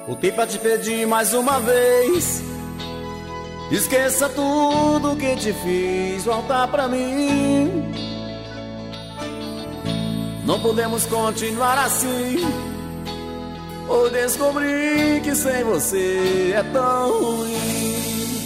Voltei pra te pedir mais uma vez. Esqueça tudo que te fiz, volta pra mim. Não podemos continuar assim. Hoje descobri que sem você é tão ruim.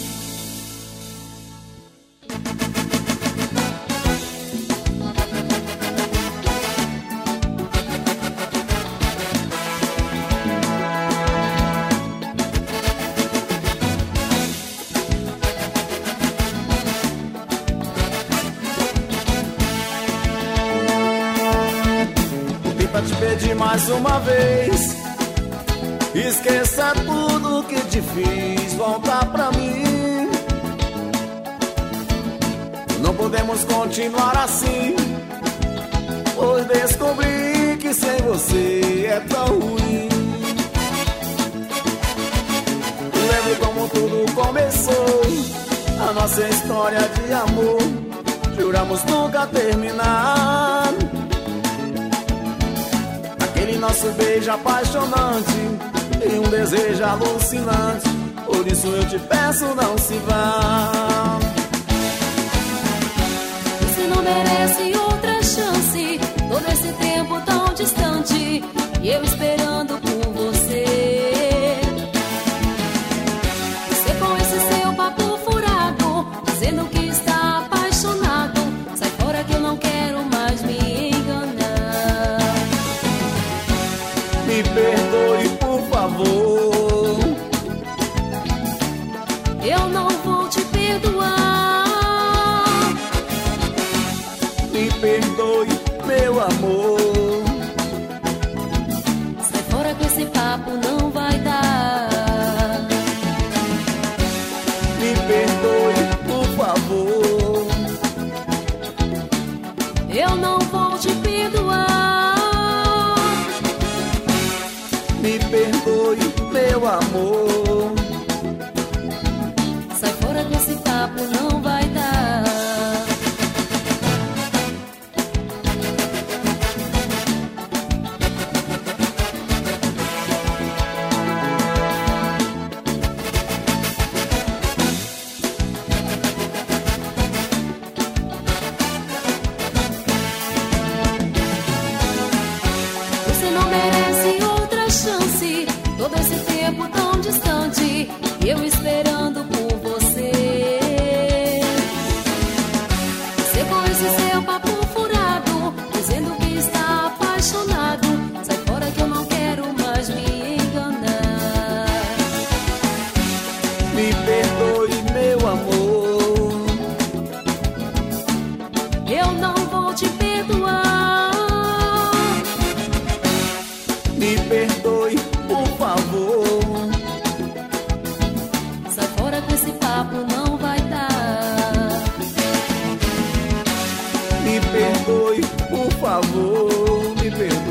Pra te pedir mais uma vez, esqueça tudo que te fiz, volta pra mim. Não podemos continuar assim. Hoje descobri que sem você é tão ruim. Lembro como tudo começou, a nossa história de amor. Juramos nunca terminar. Aquele nosso beijo apaixonante e um desejo alucinante. Por isso eu te peço, não se vá. Você não merece outra chance. Todo esse tempo tão distante e eu esperando por você. Você com esse seu papo furado, dizendo que está apaixonado. Sai fora que eu não quero mais me enganar. Me perdoe, por favor. Eu não vou te perdoar. Me perdoe, meu amor. Sai fora com esse papo, não vai dar. Me perdoe, por favor. Eu não vou te perdoar. Me perdoe, meu amor. Sai fora com esse papo, não vai dar. Você não merece outra chance. Todo esse tempo tão distante, eu esperando por você. Você com esse seu papo furado, dizendo que está apaixonado. Sai fora que eu não quero mais me enganar. Me perdoe, meu amor. Eu não vou te perdoar. Me perdoe, por favor. Sai fora com esse papo, não vai dar. Me perdoe, por favor. Me perdoe.